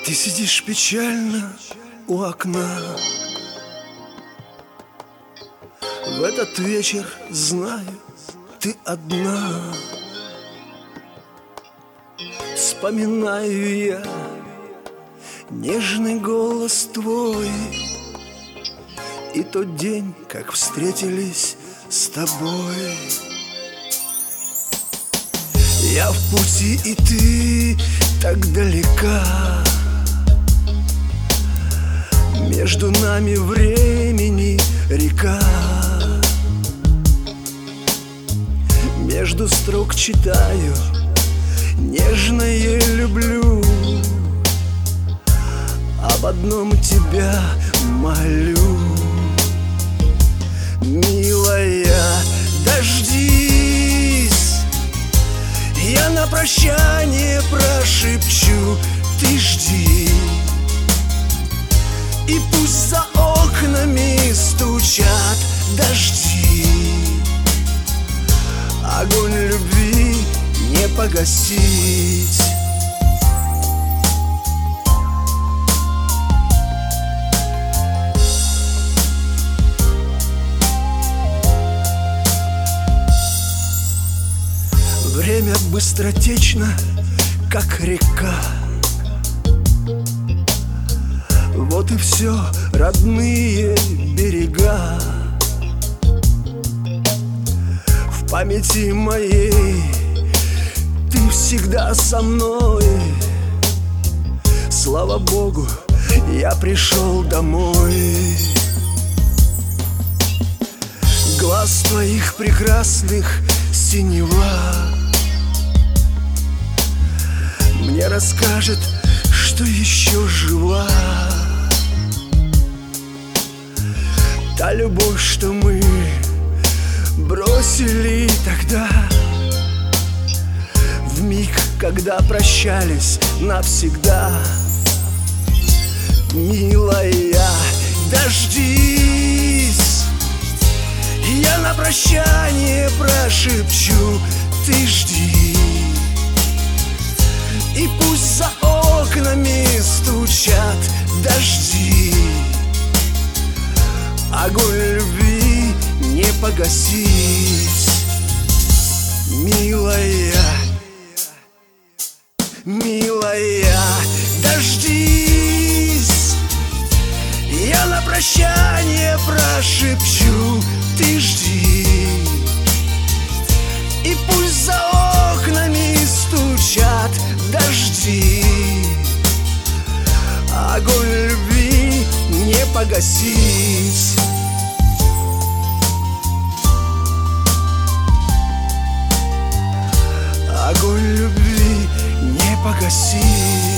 Ты сидишь печально у окна. В этот вечер, знаю, ты одна. Вспоминаю я нежный голос твой и тот день, как встретились с тобой. Я в пути, и ты так далека. Между нами времени река. Между строк читаю нежное люблю. Об одном тебя молю. Милая, дождись, я на прощание прошепчу. Ты жди, и пусть за окнами стучат дожди. Огонь любви не погасить. Время быстротечно, как река. Вот и все, родные берега. В памяти моей ты всегда со мной. Слава Богу, я пришел домой. Глаз твоих прекрасных синева мне расскажет, что еще жива та любовь, что мы бросили тогда, в миг, когда прощались навсегда. Милая, дождись, я на прощание прошепчу. Ты жди, и пусть за окнами стучат дожди. Огонь любви не погасить. Милая, милая, дождись, я на прощание прошепчу. Ты жди, и пусть за окнами стучат дожди. Огонь любви не погасить. Огонь любви не погасить.